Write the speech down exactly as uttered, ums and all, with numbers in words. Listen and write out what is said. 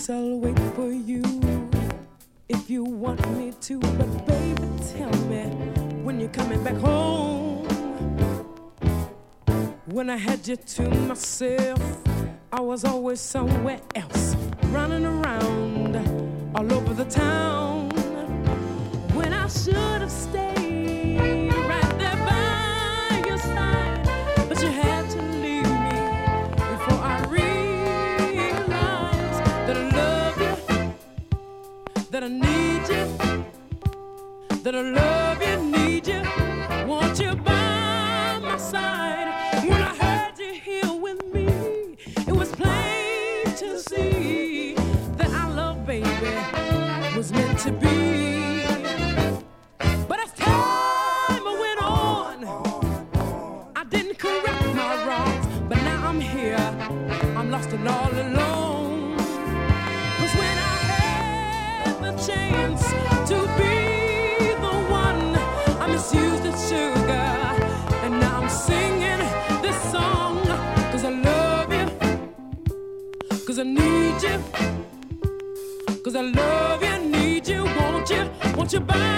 I'll wait for you if you want me to. But baby, tell me when you're coming back home. When I had you to myself, I was always somewhere else, running around all over the town. When I should have stayed right there by your side, but you had to leave me before I realized that I love you, that I need you, that I love you, need you, want you by my side. When I heard you here with me, it was plain to see that our love, baby, was meant to be. But as time went on, I didn't correct my wrongs. But now I'm here, I'm lost and all alone. 'Cause when I had the chance to be the one, I misused the sugar, and now I'm singing this song. 'Cause I love you, 'cause I need you, 'cause I love you, need you, want you, want you by